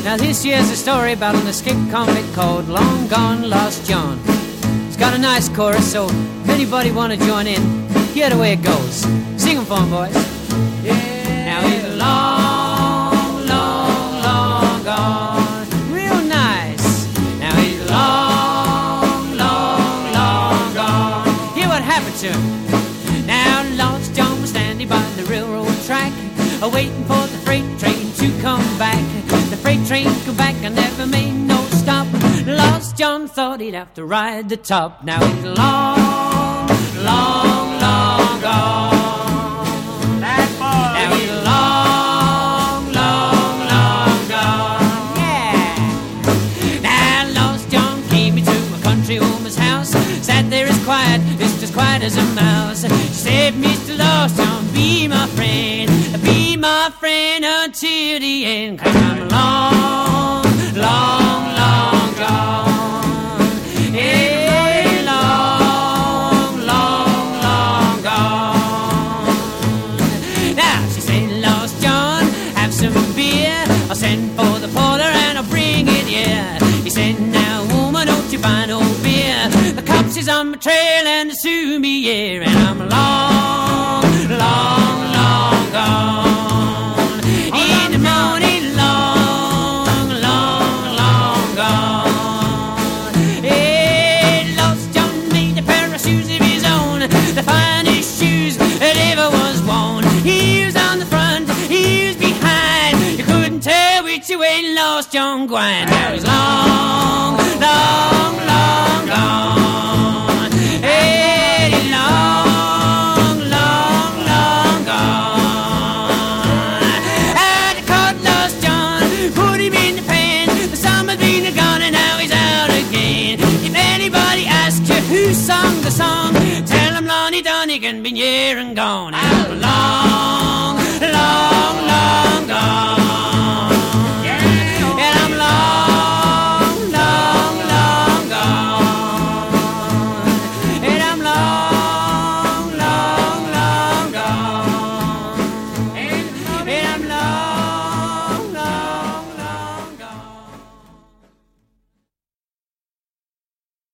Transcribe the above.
Now this here's a story about an escaped convict called Long Gone Lost John. It's got a nice chorus, so if anybody want to join in, hear the way it goes. Sing 'em for 'em, boys. Yeah. Now he's long, long, long gone. Real nice. Now he's long, long, long gone. Hear what happened to him. Now Lost John was standing by the railroad track, waiting for the freight train to come back. The freight train come back and never made no stop. Lost John thought he'd have to ride the top. Now he's long, long, long gone. That boy. Now he's long, long, long gone. Yeah. Now Lost John came into a country woman's house, sat there as quiet, just as quiet as a mouse. She said, Mr. Lost John, be my friend until the end, 'cause I'm long, long, long gone. Hey, long, long, long gone. Now she said, Lost John, have some beer, I'll send for the porter and I'll bring it here. He said, now woman, don't you buy no beer, the cops is on my trail and they sue me here, and I'm long, long, long gone. Lost John Gwine. Now he's long, long, long gone. Hey, long, long, long gone. I caught Lost John, put him in the pen. The summer's been gone and now he's out again. If anybody asks you who sung the song, tell him Lonnie Donegan been here and gone.